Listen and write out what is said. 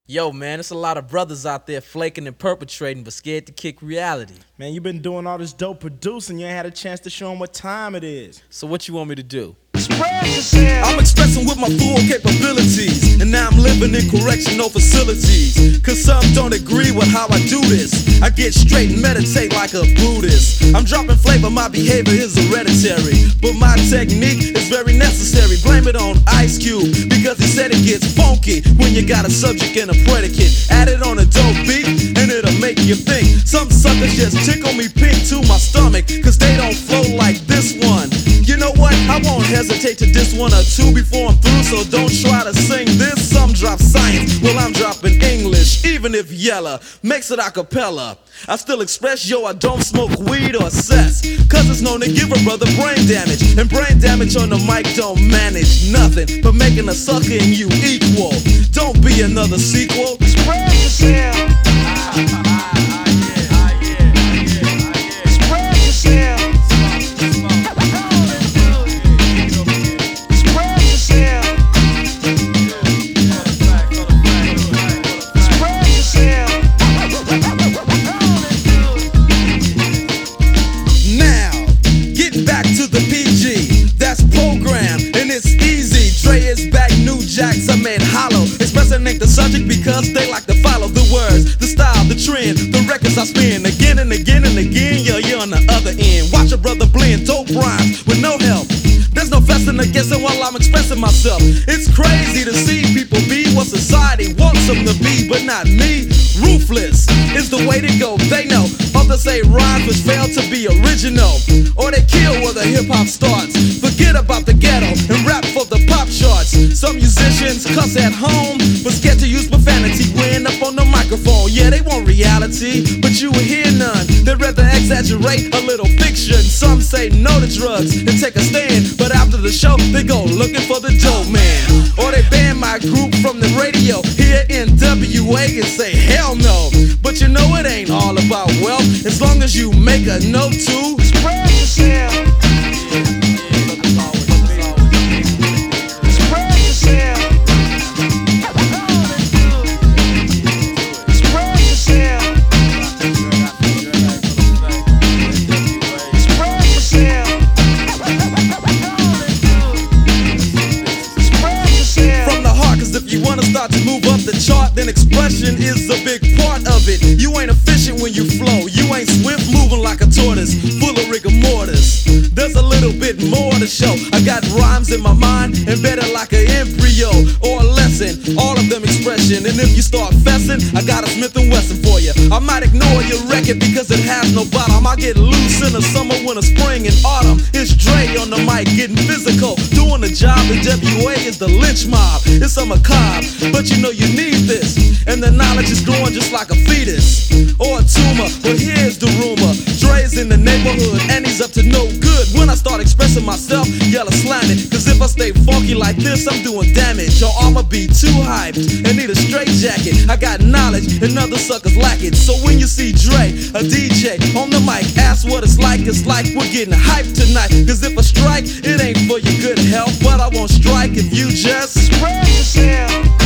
Yo, man, there's a lot of brothers out there flaking and perpetrating, but scared to kick reality. Man, you been doing all this dope producing. You ain't had a chance to show them what time it is. So what you want me to do? I'm expressing with my full capabilities, and now I'm living in correctional facilities. Cause some don't agree with how I do this. I get straight and meditate like a Buddhist. I'm dropping flavor, my behavior is hereditary, but my technique is very necessary. Blame it on Ice Cube, because he said it gets funky when you got a subject and a predicate. Add it on a dope beat, and it'll make you think. Some suckers just tickle me pink to my stomach, cause they don't flow like this one. You know what? I won't hesitate to diss one or two before I'm through, so don't try to sing this. Some drop science, well I'm dropping English. Even if Yella makes it a cappella, I still express, yo, I don't smoke weed or cess, cause it's known to give a brother brain damage. And brain damage on the mic don't manage nothing but making a sucker and you equal. Don't be another sequel. Spread yourself. Jacks are made hollow, expressing ain't the subject because they like to follow the words, the style, the trend, the records I spin again and again and again. Yeah, you're on the other end. Watch a brother blend dope rhymes with no help. There's no fussing against it while I'm expressing myself. It's crazy to see people be what society wants them to be, but not me. Ruthless is the way to go. They know others say rhymes which fail to be original, or they kill where the hip hop starts. Forget about the ghetto and rap for the pop charts. Some musicians cuss at home, but scared to use profanity when up on the microphone. Yeah, they want reality, but you will hear none. They'd rather exaggerate a little fiction. Some say no to drugs and take a stand, but after the show, they go looking for the dope man. Or they ban my group from the radio here in WA and say hell no. But you know it ain't all about wealth, as long as you make a note to spread yourself. Start to move up the chart, then expression is a big part of it. You ain't efficient when you flow, you ain't swift moving like a tortoise, full of rigor mortis. There's a little bit more to show. I got rhymes in my mind, embedded like an embryo or a lesson, all of them expression. And if you start fessing, I got a Smith & Wesson for you. I might ignore your record because it has no bottom. I get loose in the summer, winter, spring, and autumn. It's Dre on the mic getting physical, doing the job. The WA is the lynch mob. It's a macabre, but you know you need this, and the knowledge is growing just like a fetus or a tumor. But here's the rumor: Dre's in the neighborhood and he's up to no good. When I start expressing myself, Yella slam it, cause if I stay funky like this, I'm doing damage. Your armor be too hyped and need a straight jacket. I got knowledge and other suckers lack it. So when you see Dre, a DJ on the mic, ask what it's like we're getting hyped tonight. Cause if I strike, it ain't for your good health, but I won't strike if you just spread yourself.